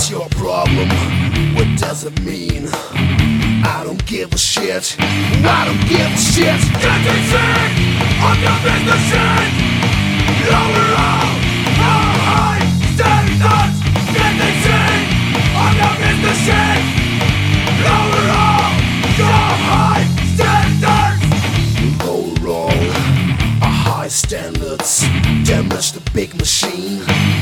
What's your problem? What does it mean? I don't give a shit. I don't give a shit. Get the sick of your business shit. Lower all high standards. Get the sick of your business shit. Lower all your high standards. Lower all our high standards. Damage the big machine.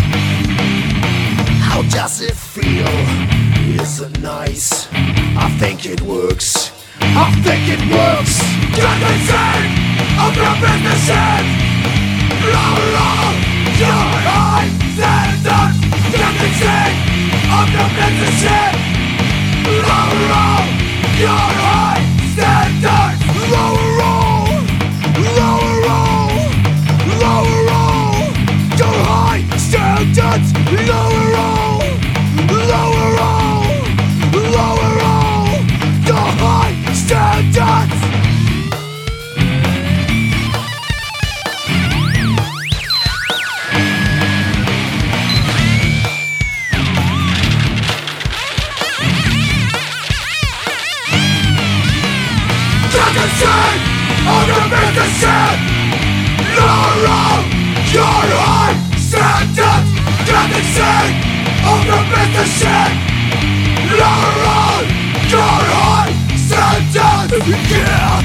How does it feel? Is it nice? I think it works. I think it works. Get the sick of your business shit. Lower all your high standards. Get the sick of your business shit. Lower all your high standards. Lower all, lower all, lower all your high standards. Lower all, lower all, lower all your high standards. Get the sick of your business shit. Lower all your high standards. Get the sick of your business shit. Lower all your high standards. Yeah.